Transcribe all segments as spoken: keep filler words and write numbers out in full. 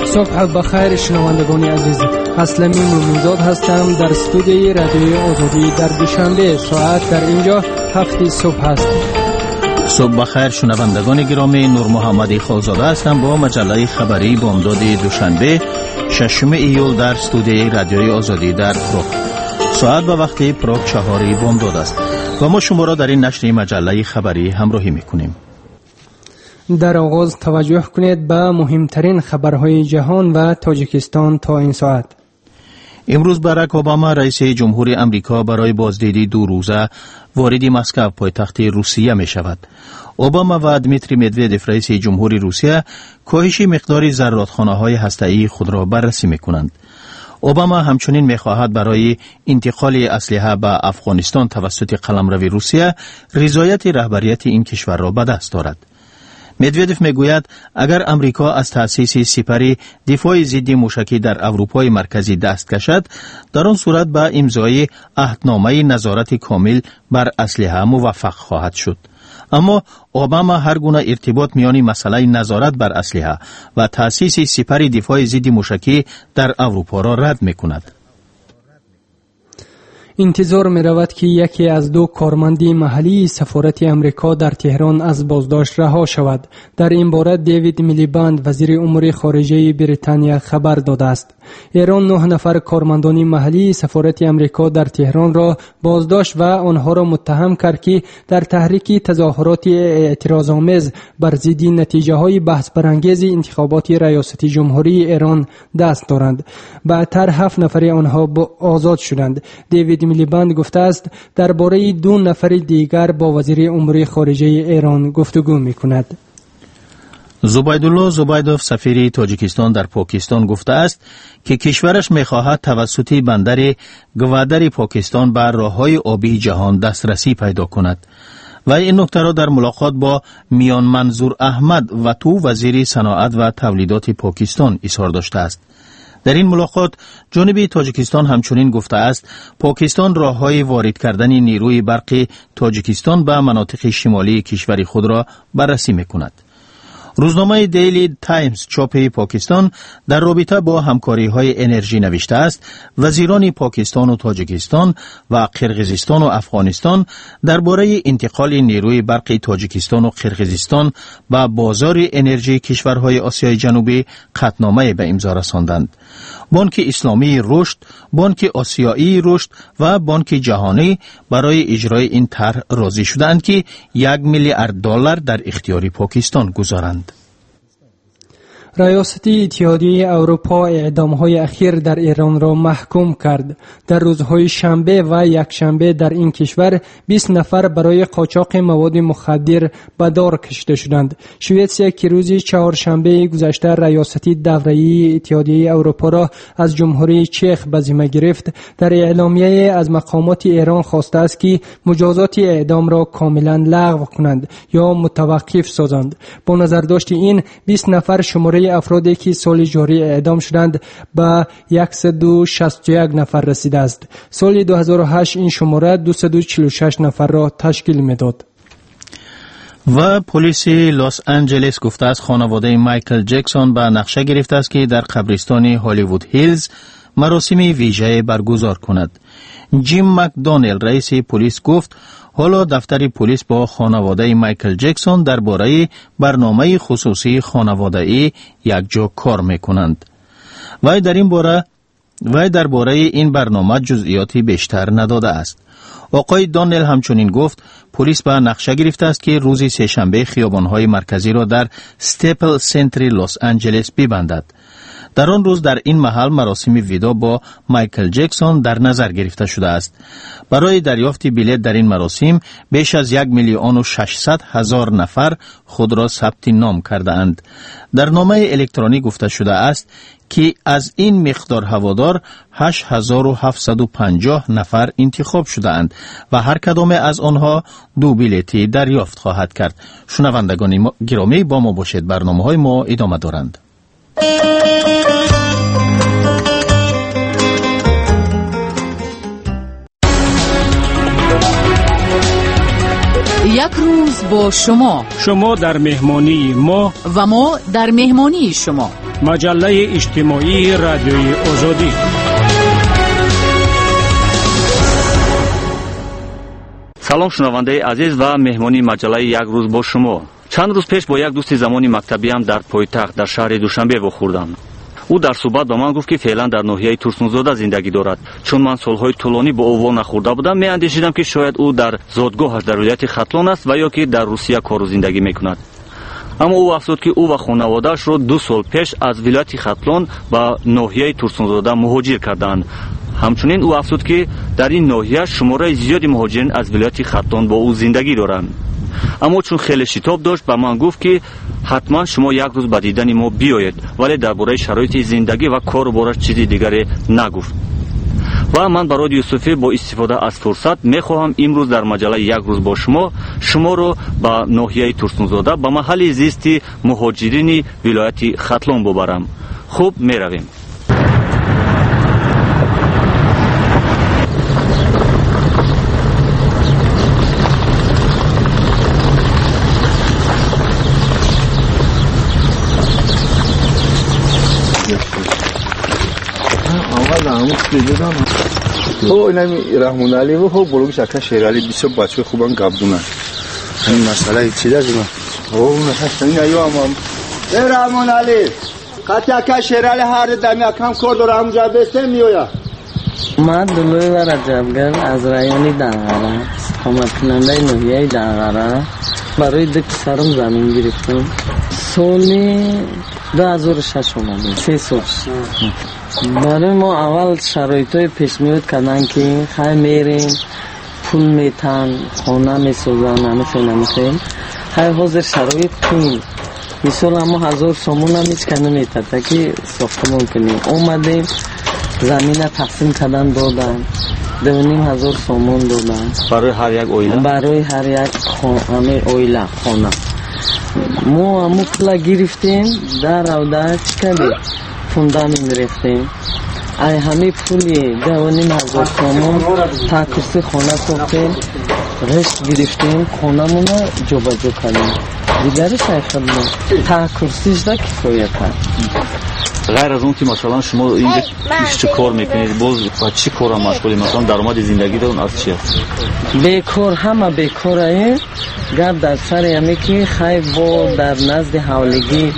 صبح بخیر شنوندگان عزیز، اسلمی مومنزاد هستم در استودیوی رادیوی آزادی در دوشنبه. ساعت در اینجا هفت صبح است. صبح بخیر شنوندگان گرامی، نور محمدی خالزاده هستم با مجله خبری بامداد دوشنبه ششم ایول در استودیوی رادیوی آزادی در پروگ. ساعت به وقت پروگ چهاری بامداد است و ما شما را در این نشر مجله خبری همراهی میکنیم. در آغاز توجه کنید به مهمترین خبرهای جهان و تاجیکستان تا این ساعت. امروز باراک اوباما رئیس جمهور امریکا برای بازدیدی دو روزه وارد مسکو پایتخت روسیه می شود. اوباما و دمیتری مدودوف رئیس جمهور روسیه کاهش مقدار زرادخانه‌های هسته‌ای خود را بررسی می کنند. اوباما همچنین می خواهد برای انتقال اسلحه به افغانستان توسط قلمرو روسیه رضایت رهبریت این کشور را به دست دارد. مدودوف میگوید اگر امریکا از تأسیس سپر دفاع ضد موشکی در اروپای مرکزی دست کشد، در آن صورت به امضای عهدنامه نظارت کامل بر اسلحه موفق خواهد شد. اما اوباما هر گونه ارتباط میان مسئله نظارت بر اسلحه و تأسیس سپر دفاع ضد موشکی در اروپا را رد میکند. انتظار می رود که یکی از دو کارمندی محلی سفارت امریکا در تهران از بازداشت رها شود. در این باره دیوید میلیبند وزیر امور خارجه بریتانیا خبر داده است. ایران نه نفر کارمندان محلی سفارت امریکا در تهران را بازداشت و آنها را متهم کرد که در تحریک تظاهرات اعتراض‌آمیز بر ضد نتیجه‌های بحث برانگیز انتخابات ریاست جمهوری ایران دست دارند. بعدتر هفت نفر آنها آزاد شدند. دیوید میلیبند گفته است درباره دو نفر دیگر با وزیر امور خارجه ایران گفتگو می‌کند. زبیدالله زبیدوف سفیر تاجیکستان در پاکستان گفته است که کشورش می‌خواهد توسط بندر گوادر پاکستان به راه‌های آبی جهان دسترسی پیدا کند و این نکته را در ملاقات با میان منظور احمد و تو وزیر صنعت و تولیدات پاکستان اظهار داشته است. در این ملاقات جانب تاجیکستان همچنین گفته است پاکستان راه‌های وارد کردن نیروی برق تاجیکستان به مناطق شمالی کشور خود را بررسی می‌کند. روزنامه دیلی تایمز چاپ پاکستان در رابطه با همکاری‌های انرژی نوشته است وزیران پاکستان و تاجیکستان و قرقیزستان و افغانستان درباره انتقال نیروی برق تاجیکستان و قرقیزستان به بازار انرژی کشورهای آسیای جنوبی قطعنامه به امضا رساندند. بانک اسلامی رشد، بانک آسیایی رشد و بانک جهانی برای اجرای این طرح راضی شدند که یک میلیارد دلار در اختیار پاکستان گذارند. ریاست اتحادیه اروپا اعدام‌های اخیر در ایران را محکوم کرد. در روزهای شنبه و یکشنبه در این کشور بیست نفر برای قاچاق مواد مخدر به دار کشیده شدند. شوئیسریا که روز چهارشنبه گذشته ریاست دوره‌ای اتحادیه اروپا را از جمهوری چک به ذمه گرفت، در اعلامیه از مقامات ایران خواسته است که مجازات اعدام را کاملا لغو کنند یا متوقف سازند. با نظر داشت این بیست نفر شماره افرادی که سال جاری اعدام شدند به صد و شصت و یک نفر رسیده است. سال دو هزار و هشت این شماره دویست و چهل و شش نفر را تشکیل میداد. و پلیس لس آنجلس گفته است خانواده مایکل جکسون به نقشه گرفته است که در قبرستان هالیوود هیلز مراسم ویژه برگزار کند. جیم مکدونل رئیس پلیس گفت حالا دفتر پلیس با خانواده مایکل جکسون درباره برنامه خصوصی خانواده‌ای یک جا کار میکنند. وی در این باره وی درباره این برنامه جزئیاتی بیشتر نداده است. آقای دانل همچنین گفت پلیس به نقشه گرفته است که روز سه‌شنبه خیابان‌های مرکزی را در استیپل سنتر لس آنجلس ببندد. در آن روز در این محل مراسم ویدا با مایکل جکسون در نظر گرفته شده است. برای دریافت بلیط در این مراسم بیش از یک میلیون و ششصد هزار نفر خود را ثبت نام کرده اند. در نامه الکترونیک گفته شده است که از این مقدار هوادار هشت هزار و هفتصد و پنجاه نفر انتخاب شده اند و هر کدام از آنها دو بلیطی دریافت خواهد کرد. شنوندگان گرامی با ما باشید، برنامه‌های ما ادامه دارند. یک روز با شما، شما در مهمانی ما و ما در مهمانی شما. مجله اجتماعی رادیوی آزادی. سلام شنونده عزیز و مهمانی مجله یک روز با شما. چند روز پیش با یک دوست زمانی مکتبیم در پایتخت در شهر دوشنبه واخوردم. او در صحبت با من گفت که فعلا در ناحیه تورسنزاده زندگی دارد. چون من سالهای طولانی با او نخورده بودم، می اندیشیدم که شاید او در زادگاهش در ولایت ختلان است و یا که در روسیه کار و زندگی میکند. اما او افزود که او و خانواده‌اش را دو سال پیش از ولایت ختلان به ناحیه تورسنزاده مهاجر کردند. همچنین او افزود که در این ناحیه شماره زیادی مهاجرین از ولایت ختلان با او زندگی دارند. اما چون خیلی شتاب داشت به من گفت که حتما شما یک روز به دیدن ما بیایید، ولی درباره شرایط زندگی و کار و بارش چیزی دیگری نگفت. و من برای یوسفی با استفاده از فرصت میخواهم امروز در مجله یک روز با شما شما رو به ناحیه تورسنزاده به محل زیستی مهاجرین ولایت ختلان ببرم. خوب میرویم. تو اینمی رحمان علی و خب بلوگ شکر شیر علی بیسو بچه خوبان گبدونن. این مسئله چی داره جمع؟ اوه نخست این ایو امام ای رحمان علی قطع اکا شیر علی هر دمی اکم کرد و رحمجا بسته میویا. من دلوی و رجبگر از رایانی دنغره حکومت کننده ناحیه دنغره برای دو پسرم زمین گرفتم. سالی دو هزار و شش اومدیم، سه سال. برای ما اول شرایطای پیش میاد کردن که خیلی میریم پول میتن خانه میسازن نمیخواه نمیخواه خیلی حاضر شرایط کنیم. مثال اما هزار سامون هم هیچ کنه میتد که ساختمان کنیم. اومدیم زمین تقسیم کردن دادن دو نیم هزار سامون دادن برای هر یک اویله برای هر یک خانه اویله خانه. ما همو پلا گرفتیم در او در چکلی فوندامین رفتیم. ای همه پولی دو نیم هزار سامون تا کرسی خانه ساختیم، رشت گرفتیم، خانه مونه جوبا جو کنیم. دیگرش ای خدمون تا کرسیش دا کفایت هست. غیر از اون که مثلا شما اینجا چه کار میکنید، باز با چی کار هم مشغولی؟ مثلا درآمد زندگی دارون از چی هست؟ بیکار همه بیکاره. گرد در سر یمی که خیلی با در نزد حولگی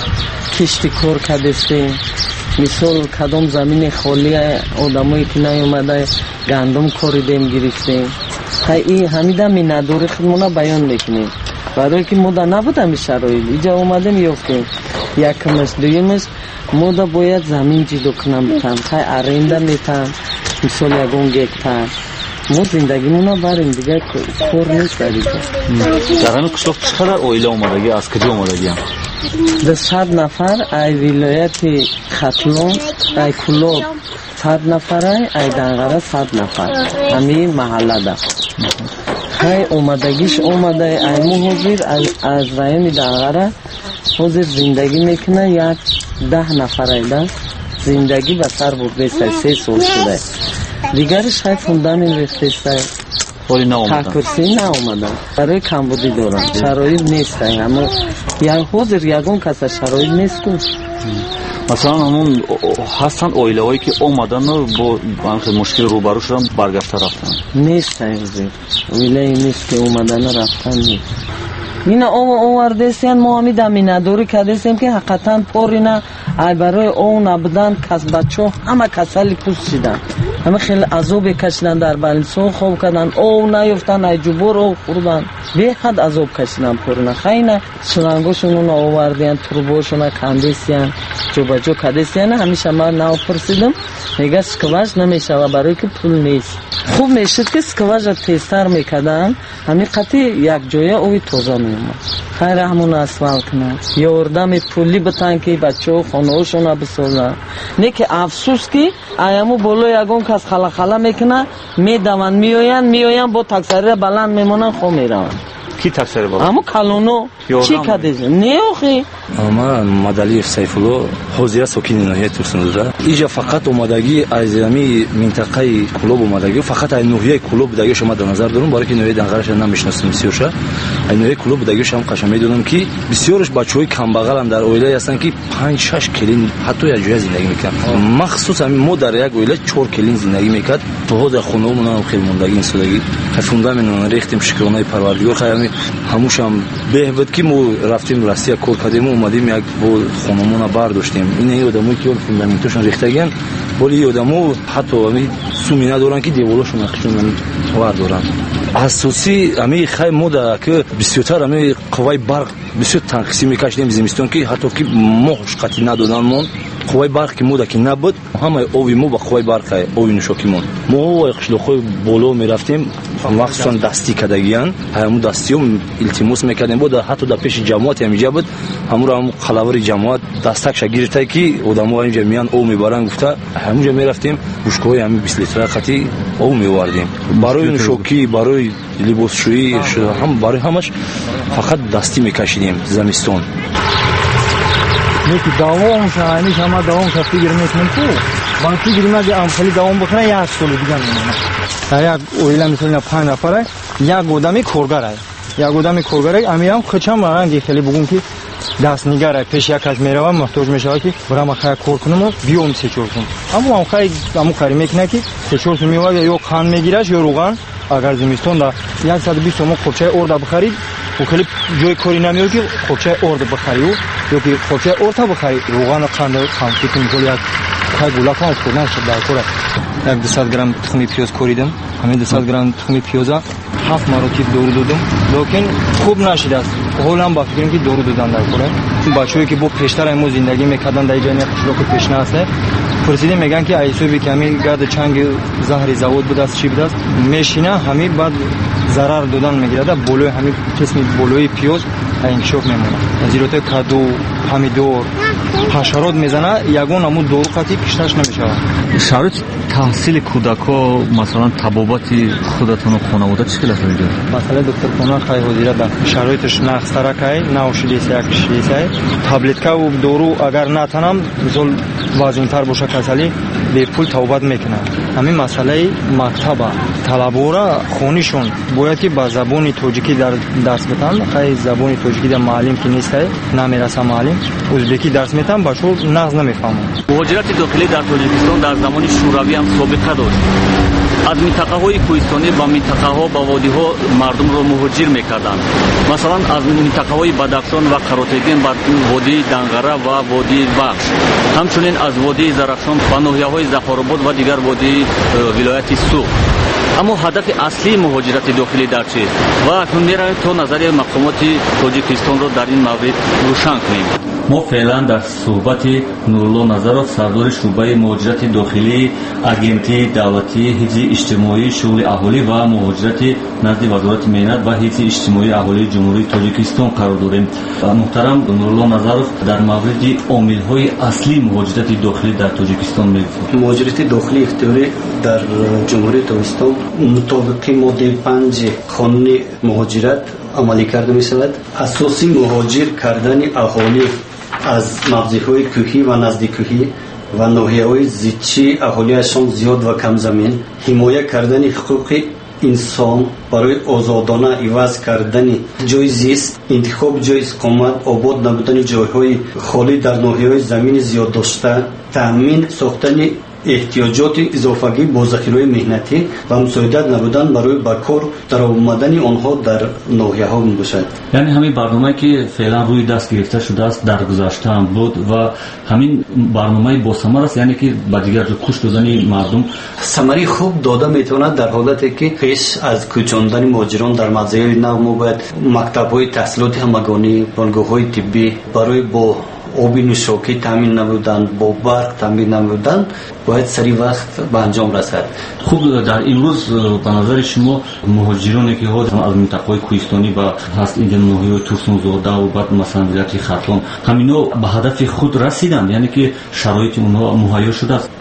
کشتی کار کردستیم. مثال کدام زمین خالی آدمایی که نیومده گندم کاریدیم گرفتیم. خیلی همیده می نداره خودمونه بیان میکنیم برای که مده نبودم شرایط اینجا اومدیم یافتیم. یکمش دویمش مده باید زمین جدا کنم بتن خیلی ارنده میتن مثال یکون گکتر ما زندگیمون بریم دیگه کار نیست در اینجا. در همین قشلاق چقدر اویله اومدگی از کجا اومدگی هم؟ ده صد نفر ای ولایت ختلان ای کلاب صد نفر ای دنغره صد نفر همین محله ده خیلی اومدگیش اومده. ای مهاجر از رایان دنغره حاضر زندگی میکنه یک ده نفر ایده زندگی به سر برده سه سه سال شده. دیگرش خیلی فوندامین رفته است تا کرسی نه اومدن برای کمبودی دارن شرایط نیست. اما یا حاضر یکون کسا شرایط نیست کن. مثلا همون هستن اویله هایی که اومدن و با مشکل روبرو شدن برگشته رفتن نیست. حاضر اویله نیست که اومدن رفتن نیست. این او اووردستین ما همی دمی نداری کردستیم که حقیقتا پورینا ای برای او نبودن کس بچه همه کسلی پوست شدن همه خیلی عذاب کشیدن در بلنسون خوب کردن او نیفتن ای جبور او خوردن به حد عذاب کشیدن پورینا خیلی سنانگوشون اون اووردین تروبوشون کندستین جوبا جو کردستین. همیشه ما نو پرسیدم میگه سکواج نمیشه و برای که پول نیست. خوب میشد که سکواج تیستر میکردن همین قطعی یک جایه اوی توزا میومد. خیلی همون اسفال کنن یاردم پولی بتن که بچه و خانه هاشون بسازن. نه که افسوس که ایامو بولو یکون کس خلا خلا میکنه میدون میوین میوین با تکسری بلند میمونن خو میرون. کی تفسیر با اما کلونو چی کدیز نه آخه اما مدلی سیفولو حوزه ساکن ناحیه ترسنوزه اینجا فقط اومدگی از امی منطقه کلوب اومدگی فقط از ناحیه کلوب بودگی شما در نظر دارم برای که ناحیه دنگرش نمیشناسم بسیارش از ناحیه کلوب بودگی شما قشنگ میدونم که بسیارش بچهای کمبغل هم در اویله هستن که پنج شش کلین حتی یک جای زندگی میکنن مخصوص همین ما در یک اویله چهار کلین زندگی میکرد تو در خونه مون خیلی موندگی این سودگی خفونده من ریختیم شکرانه پروردگار خیلی هموش هم بهبود که ما رفتیم روسیه کار کردیم اومدیم یک بول خونمون برداشتیم این ای آدمایی که فوندامنتشون ریختگن ولی آدمو حتی همین سومی ندارن که دیوالاشون نقشون ور دارن اساسی همین خیلی مودا که بسیارتر همین قوای برق بسیار تنقسیم میکشیدیم زمستون که حتی که ماهش قطعی ندادنمون قوای برق که مودا که نبود همه اوی مو با قوای برق اوی نشاکیمون ما قشلوخوی بالا میرفتیم مخصوصا دستی کدگیان همون دستیوم التماس میکردیم بود حتی در پیش جماعت همینجا بود همون هم خلاور جماعت دستکش گرفته که آدم‌ها اینجا میان او میبرن گفته همونجا میرفتیم بشکه‌های همین بیست لیتر قطعی او میواردیم برای نشاکی برای لباسشویی هم برای همش فقط دستی میکشیدیم زمستون میگی دوام شاینی شما دوام کافی گرمیتون تو باقی گرمه ام خیلی دوام بکنه یک سال دیگه میمونه یک اویلا مثلا پنج نفره یک آدمی کارگره یک آدمی کارگره امیام خچم رنگی خیلی بگم که دست نگاره پیش یک از میروام محتاج میشه که برام خیلی کار کنم و بیام سه چهار کنم اما هم خیلی امو کاری میکنه که سه چهار میواد یا خان میگیرش یا روغن اگر زمستون دا صد و بیست تومان خوبچه ارد بخرید و خیلی جای کاری نمیاد که خوبچه ارد بخری و یا که خوبچه ارد بخری روغن و قند خامتی که میکنی یک خیلی گولاک هم خوردن شد در کاره یک دویست گرم تخمی پیاز کوریدم همین دویست گرم تخمی پیازا هفت مراتب دورو دادم لیکن خوب نشد است حالا هم با فکریم که دورو دادن در کاره بچه‌ای که با پیشتر امو زندگی میکردن در جای قشلاق پیش نسه پرسیدیم میگن که ایسوبی که همین گرد چنگ زهر زواد بود است چی بود است میشینه همین بعد ضرر دادن میگیره بالای همین قسم بالای پیاز انکشاف میمونه زیرات کدو پمیدور حشرات میزنه یگون همون دورو قطعی پیشترش نمیشه شرایط تحصیل کودکا مثلا طبابت خودتون و خانواده چی است اینجا مثلا دکتر خانه خیلی حاضر ده شرایطش نقص رکای نوشیدیس یک شیسه تابلتکا و دورو اگر نتونم مثلا وزن‌تر باشه کسلی به پول توبت میکنه همین مسئله مکتب طلبورا خونیشون باید که با زبان تاجیکی در درس بدن خیلی زبان تاجیکی در معلم که نیست نمیرسه معلم ازبکی درس میتن باشو نقض نمیفهمن مهاجرت داخلی در تاجیکستان در زمان شوروی هم سابقه داشت از منطقه‌های کوهستانی با منطقه‌ها با وادی‌ها مردم را مهاجر می‌کردند مثلا از منطقه‌های بدخشان و قراتگین بر وادی دنگره و وادی بخش همچنین از وادی زرافشان و ناحیه‌های ظفرآباد و دیگر وادی ولایت سوق اما هدف اصلی مهاجرت داخلی در چیست و اکنون می‌رویم تا نظریه مقامات تاجیکستان را در این مورد روشن کنیم ما فعلا در صحبت نورالله نظرов سردار شعبه مهاجرت داخلی агенти давлатии ҳифзи иҷтимоии шуғли аҳолӣ ва муҳоҷирати назди вазорати меҳнат ва ҳифзи иҷтимоии аҳолии ҷумҳурии тоҷикистон қарор дорем. муҳтарам нурулло назаров дар мавриди омилҳои аслии муҳоҷирати дохилӣ дар тоҷикистон мегӯяд. муҳоҷирати дохилии ихтиёрӣ дар ҷумҳурии тоҷикистон мутобиқи моддаи панҷи қонуни муҳоҷират амалӣ карда мешавад. асоси муҳоҷир кардани аҳолӣ аз мавзеъҳои кӯҳӣ ва наздикӯҳӣ ва ноҳияҳои зидчи аҳолияшон зиёд ва камзамин, ҳимоя кардани ҳуқуқи инсон барои озодона иваз кардани ҷойи зист, интихоби ҷойи иқомат, обод набудани ҷойҳои холӣ дар ноҳияҳои замини зиёддошта, таъмин сохтани эҳтиёҷоти изофагӣ бо захираҳои меҳнатӣ ва мусоидат набудан барои ба кор даромадани онҳо дар ноҳияҳо мебошад. яъне ҳамин барномае ки феълан рӯи даст гирифта шудааст дар гузашта ҳам буд ва ҳамин барномаи босамар аст, яъне ки ба дигар ҷо кӯш додани мардум самари хуб дода метавонад дар ҳолате ки пеш аз кӯчондани муҳоҷирон дар мавзеъи нав мо бояд мактабҳои таҳсилоти ҳамагонӣ, бонгоҳҳои тиббӣ барои бо оби нӯшокӣ таъмин намудан, бо барқ таъмин намудан бояд сари вақт ба анҷом расад. хуб дар имрӯз ба назари шумо муҳоҷироне ки аз минтақаҳои кӯҳистонӣ ба ҳаст инҷа ноҳияҳои турсунзодаву баъд масалан вилояти хатлон ҳамино ба ҳадафи худ расиданд, яъне ки шароити онҳо муҳайё шудааст?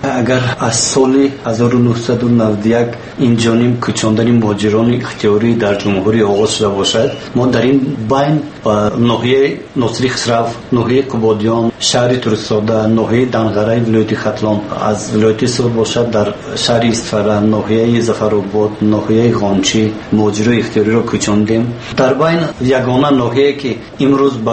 اگر از سال هزار و نهصد و نود و یک این جانب کوچاندن مهاجران اختیاری در جمهوری آغاز شده باشد، ما در این بین با ناحیه ناصری خسرو، ناحیه قبادیان، شهر تورستاده، ناحیه دنغره ولایت ختلان، از ولایت سور باشد در شهر استفره، ناحیه ظفرآباد، ناحیه غانچی مهاجران اختیاری را کوچاندیم. در بین یگانه ناحیه که امروز